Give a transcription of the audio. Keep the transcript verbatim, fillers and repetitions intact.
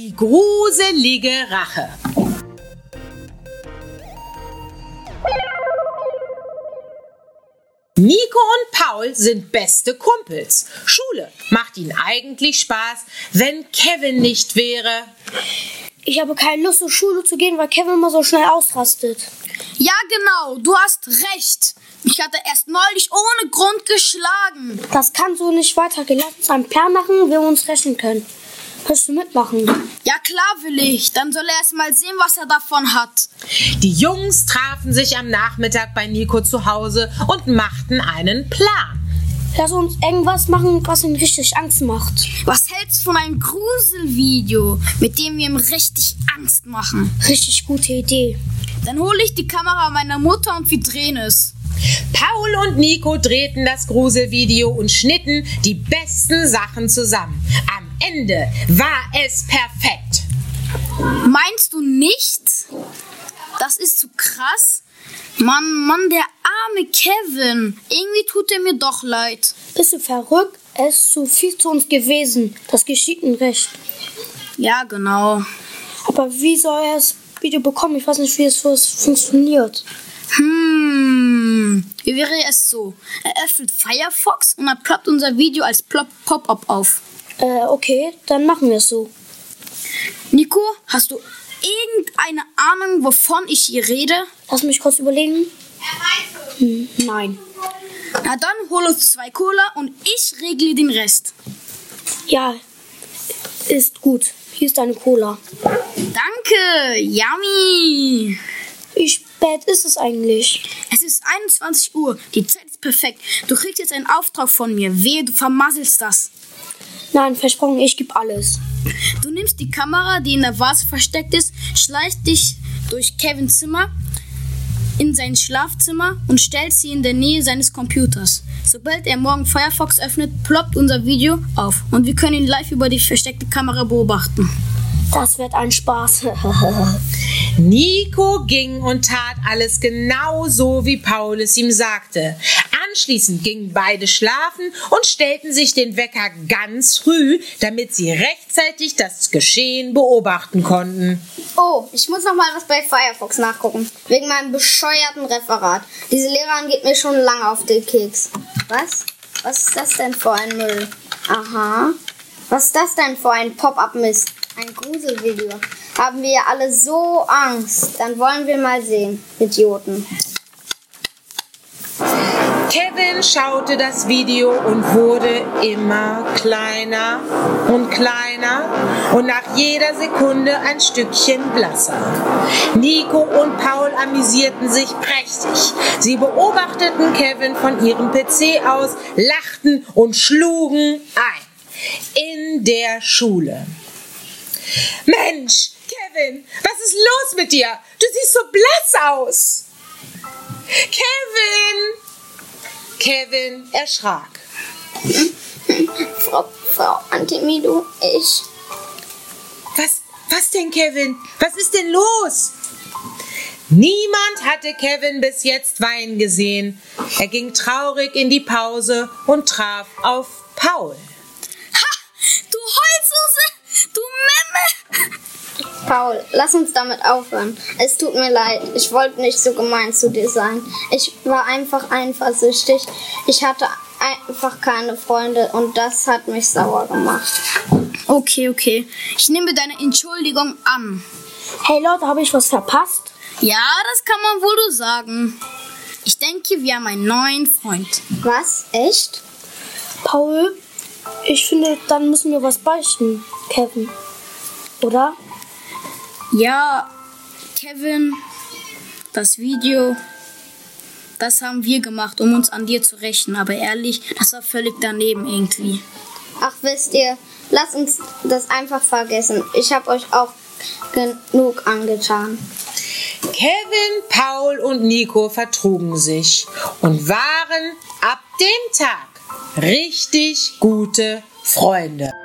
Die gruselige Rache. Nico und Paul sind beste Kumpels. Schule macht ihnen eigentlich Spaß, wenn Kevin nicht wäre. Ich habe keine Lust, zur Schule zu gehen, weil Kevin immer so schnell ausrastet. Ja, genau, du hast recht. Ich hatte erst neulich ohne Grund geschlagen. Das kann so nicht weitergehen. Lass uns einen Plan machen, wie wir uns rächen können. Willst du mitmachen? Ja, klar will ich. Dann soll er erst mal sehen, was er davon hat. Die Jungs trafen sich am Nachmittag bei Nico zu Hause und machten einen Plan. Lass uns irgendwas machen, was ihm richtig Angst macht. Was hältst du von einem Gruselvideo, mit dem wir ihm richtig Angst machen? Richtig gute Idee. Dann hole ich die Kamera meiner Mutter und wir drehen es. Paul und Nico drehten das Gruselvideo und schnitten die besten Sachen zusammen. Am Ende war es perfekt. Meinst du nicht? Das ist zu krass. Mann, Mann, der arme Kevin. Irgendwie tut er mir doch leid. Bist du verrückt? Er ist zu viel zu uns gewesen. Das geschieht ihm recht. Ja, genau. Aber wie soll er das Video bekommen? Ich weiß nicht, wie es funktioniert. Hm, wie wäre es so? Er öffnet Firefox und dann ploppt unser Video als Pop-up auf. Äh, okay, dann machen wir es so. Nico, hast du irgendeine Ahnung, wovon ich hier rede? Lass mich kurz überlegen. Hm, nein. Na dann hol uns zwei Cola und ich regle den Rest. Ja, ist gut. Hier ist deine Cola. Danke, yummy. Wie spät ist es eigentlich? Es ist einundzwanzig Uhr. Die Zeit ist perfekt. Du kriegst jetzt einen Auftrag von mir. Wehe, du vermasselst das. Nein, versprochen, ich gebe alles. Du nimmst die Kamera, die in der Vase versteckt ist, schleichst dich durch Kevins Zimmer in sein Schlafzimmer und stellst sie in der Nähe seines Computers. Sobald er morgen Firefox öffnet, ploppt unser Video auf und wir können ihn live über die versteckte Kamera beobachten. Das wird ein Spaß. Nico ging und tat alles genau so, wie Paul es ihm sagte. Anschließend gingen beide schlafen und stellten sich den Wecker ganz früh, damit sie rechtzeitig das Geschehen beobachten konnten. Oh, ich muss noch mal was bei Firefox nachgucken. Wegen meinem bescheuerten Referat. Diese Lehrerin geht mir schon lange auf den Keks. Was? Was ist das denn für ein Müll? Aha. Was ist das denn für ein Pop-up-Mist? Ein Gruselvideo. Haben wir alle so Angst? Dann wollen wir mal sehen, Idioten. Kevin schaute das Video und wurde immer kleiner und kleiner und nach jeder Sekunde ein Stückchen blasser. Nico und Paul amüsierten sich prächtig. Sie beobachteten Kevin von ihrem P C aus, lachten und schlugen ein. In der Schule. Mensch, Kevin, was ist los mit dir? Du siehst so blass aus. Kevin! Kevin erschrak. Frau, Frau Antimido, ich... Was, was denn, Kevin? Was ist denn los? Niemand hatte Kevin bis jetzt weinen gesehen. Er ging traurig in die Pause und traf auf Paul. Ha! Du Heulsuse! Du Memme! Paul, lass uns damit aufhören. Es tut mir leid. Ich wollte nicht so gemein zu dir sein. Ich war einfach eifersüchtig. Ich hatte einfach keine Freunde und das hat mich sauer gemacht. Okay, okay. Ich nehme deine Entschuldigung an. Hey Leute, habe ich was verpasst? Ja, das kann man wohl so sagen. Ich denke, wir haben einen neuen Freund. Was? Echt? Paul, ich finde, dann müssen wir was beichten, Kevin. Oder? Ja, Kevin, das Video, das haben wir gemacht, um uns an dir zu rächen. Aber ehrlich, das war völlig daneben irgendwie. Ach, wisst ihr, lasst uns das einfach vergessen. Ich habe euch auch genug angetan. Kevin, Paul und Nico vertrugen sich und waren ab dem Tag richtig gute Freunde.